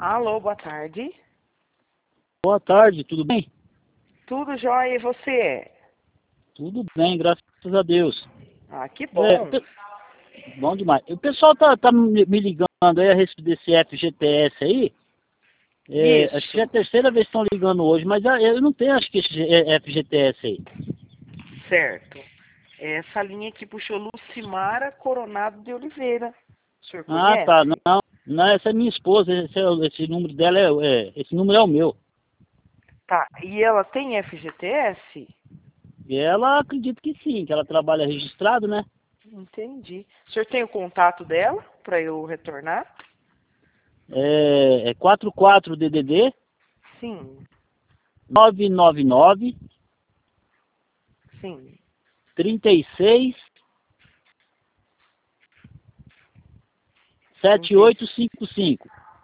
Alô, boa tarde. Boa tarde, tudo bem? Tudo jóia, e você? Tudo bem, graças a Deus. Ah, que É, bom. bom demais. O pessoal tá me ligando aí a respeito desse FGTS aí. Acho que já é a Isso, terceira vez que estão ligando hoje, mas eu não tenho, acho que esse FGTS aí. certo. Essa linha aqui puxou Lucimara Coronado de Oliveira. O senhor Ah, tá. conhece? Não, essa é minha esposa, esse número dela esse número é o meu. Tá, e ela tem FGTS? E ela acredita que sim, que ela trabalha registrado, né? Entendi. O senhor tem o contato dela para eu retornar? É 44 DDD Sim, 999 sim. 36 7855.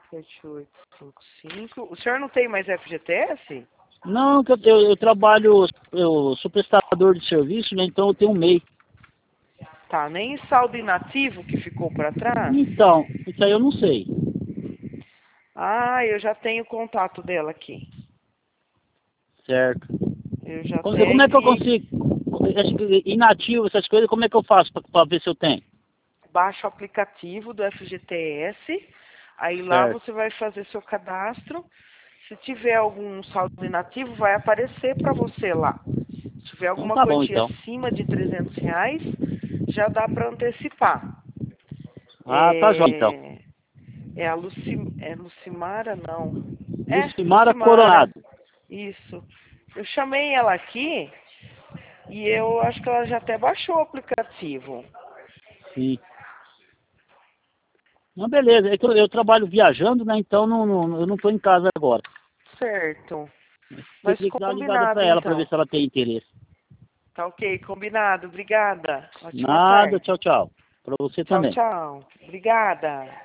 7855. O senhor não tem mais FGTS? Não, que eu trabalho, eu sou prestador de serviço, né? Então eu tenho um MEI. Tá, nem saldo inativo que ficou para trás? Então, isso aí eu não sei. Ah, eu já tenho o contato dela aqui. Certo. Eu já até Como é que eu enviei. consigo? Acho que inativo, essas coisas, como é que eu faço pra ver se eu tenho? Baixa o aplicativo do FGTS. Aí lá Certo. você vai fazer seu cadastro. Se tiver algum saldo inativo, vai aparecer para você lá. Se tiver Então alguma tá bom, quantia então. acima de R$ 300, já dá para antecipar. Ah, tá jóia, então. É a Lucimara, não. É, Lucimara Lucimara. Coronado. Isso. Eu chamei ela aqui e eu acho que ela já até baixou o aplicativo. Sim. Não, beleza. É que eu trabalho viajando, né? Então eu não tô em casa agora. Certo. Mas Teria que dar uma ligada combinado pra ela pra ver então. se ela tem interesse. Tá ok, combinado. Obrigada. Ótima Nada, tarde. tchau, tchau. Pra você Tchau, também. tchau. Obrigada.